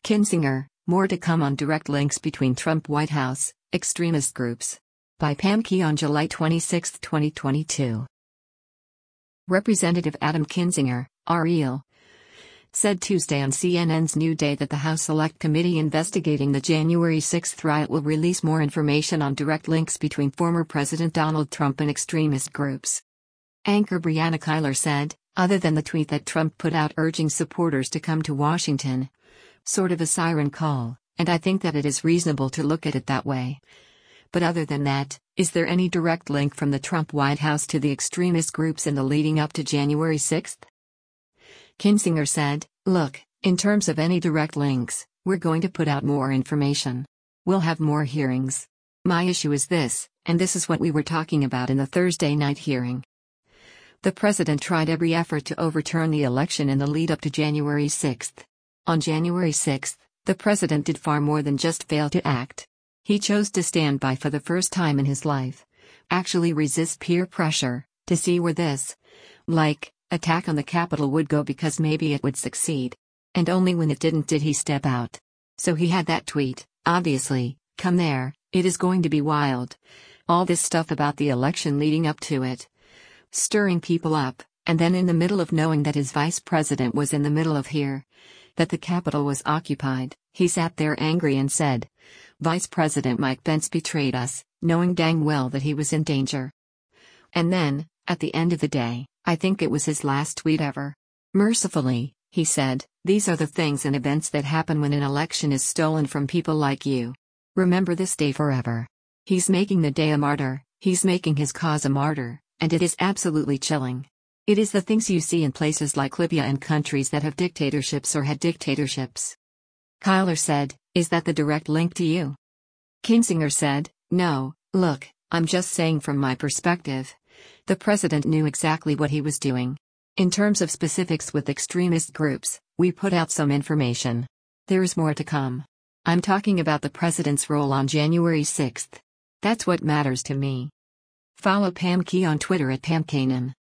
Kinzinger, more to come on direct links between Trump White House, extremist groups. By Pam Key on July 26, 2022. Representative Adam Kinzinger, REL, said Tuesday on CNN's New Day that the House Select Committee investigating the January 6 riot will release more information on direct links between former President Donald Trump and extremist groups. Anchor Brianna Keilar said, other than the tweet that Trump put out urging supporters to come to Washington, sort of a siren call, and I think that it is reasonable to look at it that way. But other than that, is there any direct link from the Trump White House to the extremist groups in the leading up to January 6? Kinzinger said, look, in terms of any direct links, we're going to put out more information. We'll have more hearings. My issue is this, and this is what we were talking about in the Thursday night hearing. The president tried every effort to overturn the election in the lead up to January 6. On January 6, the president did far more than just fail to act. He chose to stand by for the first time in his life. Actually resist peer pressure, to see where this, attack on the Capitol would go because maybe it would succeed. And only when it didn't did he step out. So he had that tweet, obviously, come there, it is going to be wild. All this stuff about the election leading up to it. Stirring people up, and then in the middle of knowing that his vice president was in the middle of that the Capitol was occupied, he sat there angry and said, Vice President Mike Pence betrayed us, knowing dang well that he was in danger. And then, at the end of the day, I think it was his last tweet ever. Mercifully, he said, these are the things and events that happen when an election is stolen from people like you. Remember this day forever. He's making the day a martyr, he's making his cause a martyr, and it is absolutely chilling. It is the things you see in places like Libya and countries that have dictatorships or had dictatorships. Keilar said, is that the direct link to you? Kinzinger said, no, look, I'm just saying from my perspective. The president knew exactly what he was doing. In terms of specifics with extremist groups, we put out some information. There's more to come. I'm talking about the president's role on January 6. That's what matters to me. Follow Pam Key on Twitter at PamKanan.